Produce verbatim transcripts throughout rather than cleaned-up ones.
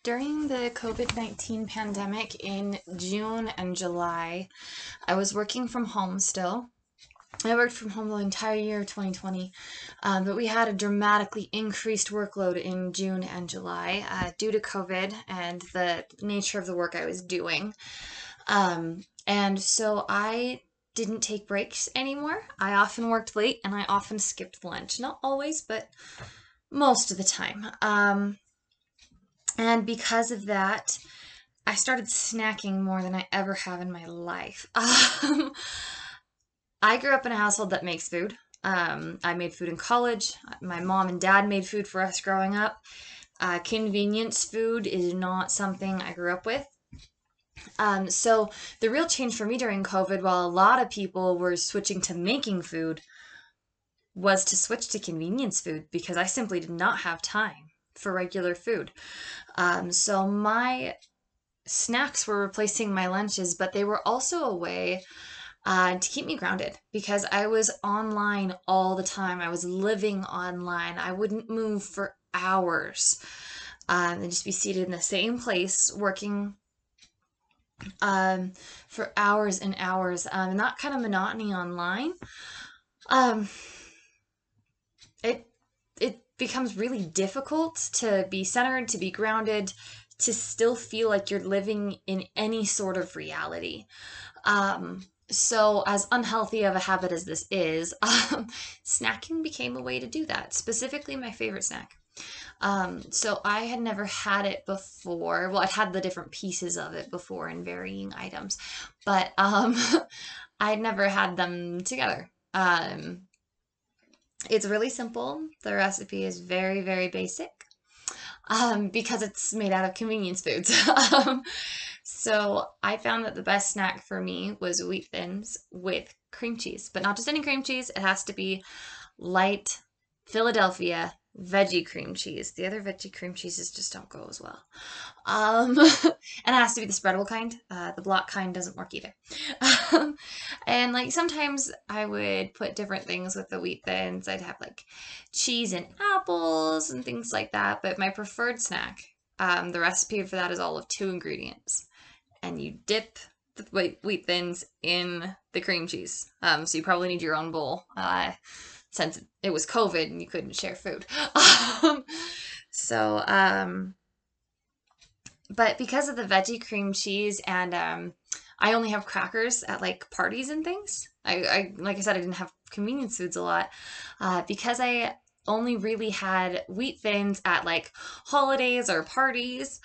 During the COVID nineteen pandemic in June and July, I was working from home still. I worked from home the entire year of twenty twenty, um, but we had a dramatically increased workload in June and July uh, due to COVID and the nature of the work I was doing. Um, and so I didn't take breaks anymore. I often worked late and I often skipped lunch. Not always, but most of the time. Um, and because of that, I started snacking more than I ever have in my life. Um, I grew up in a household that makes food. Um, I made food in college. My mom and dad made food for us growing up. Uh, convenience food is not something I grew up with. Um, so the real change for me during COVID, while a lot of people were switching to making food, was to switch to convenience food because I simply did not have time for regular food. Um, so my snacks were replacing my lunches, but they were also a way uh, to keep me grounded because I was online all the time. I was living online. I wouldn't move for hours um, and just be seated in the same place working um, for hours and hours. Um, and that kind of monotony online, um, it it becomes really difficult to be centered, to be grounded, to still feel like you're living in any sort of reality. Um, so, as unhealthy of a habit as this is, um, snacking became a way to do that. Specifically, my favorite snack. Um, so I had never had it before. Well, I'd had the different pieces of it before in varying items, but um, I'd never had them together. Um, it's really simple. The recipe is very, very basic um, because it's made out of convenience foods. um, so I found that the best snack for me was wheat thins with cream cheese, but not just any cream cheese. It has to be light Philadelphia veggie cream cheese. The other veggie cream cheeses just don't go as well. Um, and it has to be the spreadable kind. Uh, the block kind doesn't work either. Um, and like sometimes I would put different things with the wheat thins. I'd have like cheese and apples and things like that. But my preferred snack, um, the recipe for that is all of two ingredients. And you dip the wheat, wheat thins in the cream cheese. Um, so you probably need your own bowl. Uh, since it was COVID and you couldn't share food. um, so, um, but because of the veggie cream cheese and um, I only have crackers at like parties and things. I, I like I said, I didn't have convenience foods a lot uh, because I only really had wheat thins at like holidays or parties.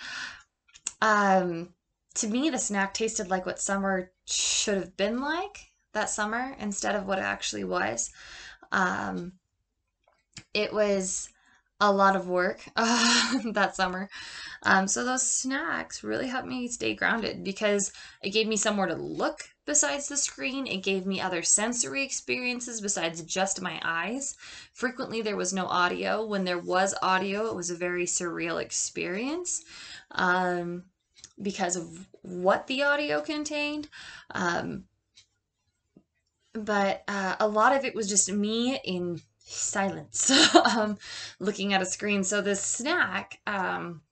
Um, to me, the snack tasted like what summer should have been like that summer instead of what it actually was. Um, it was a lot of work uh, that summer. Um, so those snacks really helped me stay grounded because it gave me somewhere to look besides the screen. It gave me other sensory experiences besides just my eyes. Frequently, there was no audio. When there was audio, it was a very surreal experience um, because of what the audio contained. Um, but uh, a lot of it was just me in silence, um, looking at a screen. So this snack, um,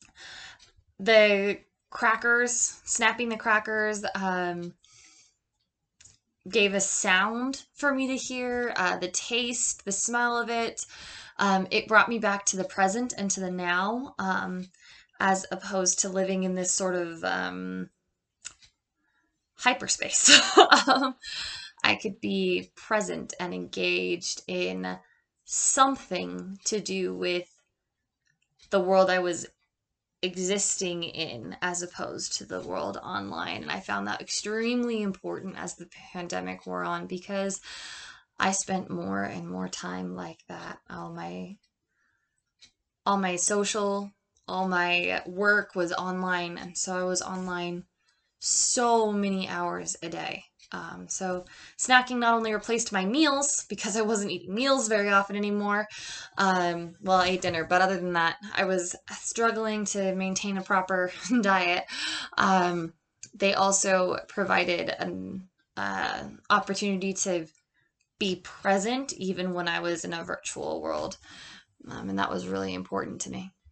the crackers, snapping the crackers, um, gave a sound for me to hear, uh, the taste, the smell of it. Um, it brought me back to the present and to the now, um, as opposed to living in this sort of um, hyperspace. um, I could be present and engaged in something to do with the world I was existing in as opposed to the world online. And I found that extremely important as the pandemic wore on because I spent more and more time like that. All my all my social, all my work was online, and so I was online so many hours a day. Um, so snacking not only replaced my meals because I wasn't eating meals very often anymore. Um, well, I ate dinner, but other than that, I was struggling to maintain a proper diet. Um, they also provided an uh, opportunity to be present even when I was in a virtual world. Um, and that was really important to me.